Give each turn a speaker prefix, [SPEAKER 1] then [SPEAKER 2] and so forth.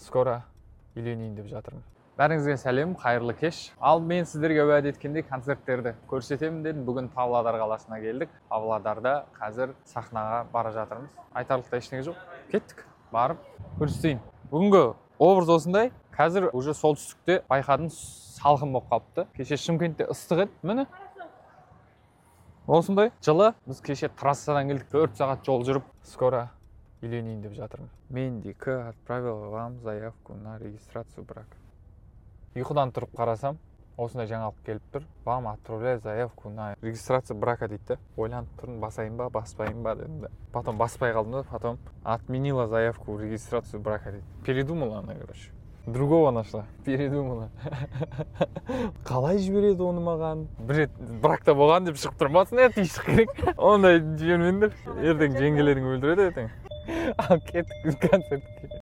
[SPEAKER 1] Скоро үйленейін деп жатырмын. Бәріңізге сәлем, қайырлы кеш. Ал мен сіздерге уәде еткендей концерттерді көрсетемін дедім. Бүгін Павлодар қаласына келдік. Павлодарда қазір сахнаға бара жатырмыз. Айтарлықтай ештеңе жоқ. Кеттік, барып көрсетейін. Бүгінгі образ осындай. Қазір уже солтүстікте байқадым, салқын болып қалыпты. Кеше Шымкентте ыстық еді, міне. Осындай жылы. Біз кеше трассадан келдік, 4 сағат жол жүріп, скоро үйленейін деп жатырмын. Мен Дика отправил вам заявку на регистрацию брака. Ұйқыдан тұрып қарасам, осындай жаңалық келіп тұр. Вам отправляю заявку на регистрацию брака дейді. Ойланып тұрмын, басайын ба, баспайын ба дедім. Потом баспай қалдым да, потом отменила заявку в регистрацию брака дейді. Передумала она, короче. Другого нашла. Передумала. Қалай жібереді оны маған? Бір рет бракта болған деп шығып тұрмасын, тиісік керек. Ондай жібермеңдер. Ертең жеңгелерің өлтіреді ертең. Ал кеттік концертке.